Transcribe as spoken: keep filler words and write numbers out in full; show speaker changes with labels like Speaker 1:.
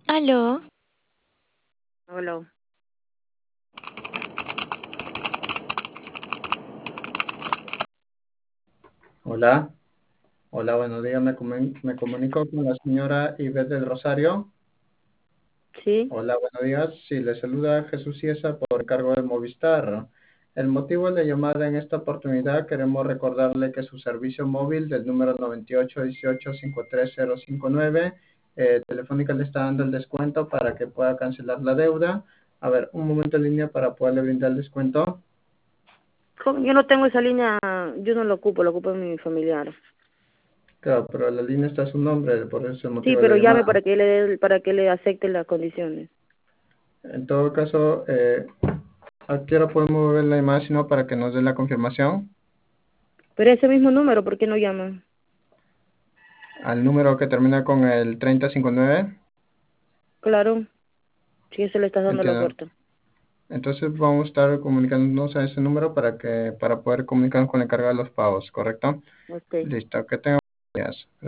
Speaker 1: Aló,
Speaker 2: Hola.
Speaker 3: Hola, hola, buenos días. Me, comun- me comunico con la señora Ivette del Rosario.
Speaker 2: Sí.
Speaker 3: Hola, buenos días. Sí, le saluda Jesús Ciesa por cargo de Movistar. El motivo de la llamada en esta oportunidad, queremos recordarle que su servicio móvil del número noventa y ocho dieciocho cincuenta y tres cero cincuenta y nueve, eh, Telefónica le está dando el descuento para que pueda cancelar la deuda. A ver, un momento en línea para poderle brindar el descuento.
Speaker 2: ¿Cómo? Yo no tengo esa línea, yo no la ocupo, la ocupa mi familiar.
Speaker 3: Claro, pero la línea está a su nombre, por eso es el
Speaker 2: Sí,
Speaker 3: motivo de la
Speaker 2: pero llame
Speaker 3: llamada.
Speaker 2: para que le dé- para que le acepte las condiciones.
Speaker 3: En todo caso, eh, ¿a qué hora podemos ver la imagen no, para que nos dé la confirmación?
Speaker 2: Pero ese mismo número, ¿por qué no llama?
Speaker 3: Al número que termina con el treinta cincuenta y nueve.
Speaker 2: Claro, si eso le estás dando la
Speaker 3: Entiendo.
Speaker 2: oferta.
Speaker 3: Entonces vamos a estar comunicándonos a ese número para que para poder comunicarnos con la encargada de los pagos, ¿correcto?
Speaker 2: Ok.
Speaker 3: Listo, que tenga buenos días.